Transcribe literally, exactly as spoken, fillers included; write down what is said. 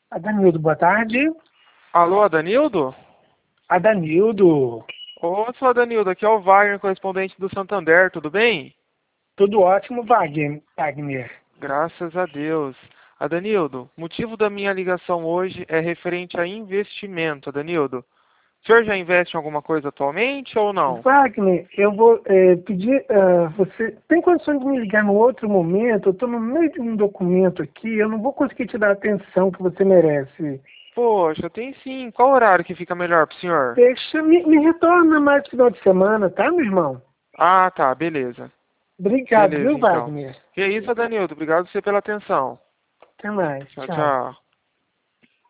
Adanildo, boa tarde. Alô, Adanildo? Adanildo, Ô, sou Adanildo, aqui é o Wagner, correspondente do Santander, tudo bem? tudo ótimo, Wagner. Wagner. Graças a Deus. Adanildo, motivo da minha ligação hoje é referente a investimento, Adanildo. O senhor já investe em alguma coisa atualmente ou não? Wagner, eu vou eh, pedir, ah, você tem condições de me ligar no outro momento? Eu estou no meio de um documento aqui, eu não vou conseguir te dar a atenção que você merece. Poxa, tem sim. Qual horário que fica melhor pro senhor? Deixa, me, me retorna mais no final de semana, tá, meu irmão? Ah, tá, beleza. Obrigado, Beleza, viu, então. Wagner? Que isso, Adanildo, obrigado você pela atenção. Até mais, Tchau, tchau. tchau.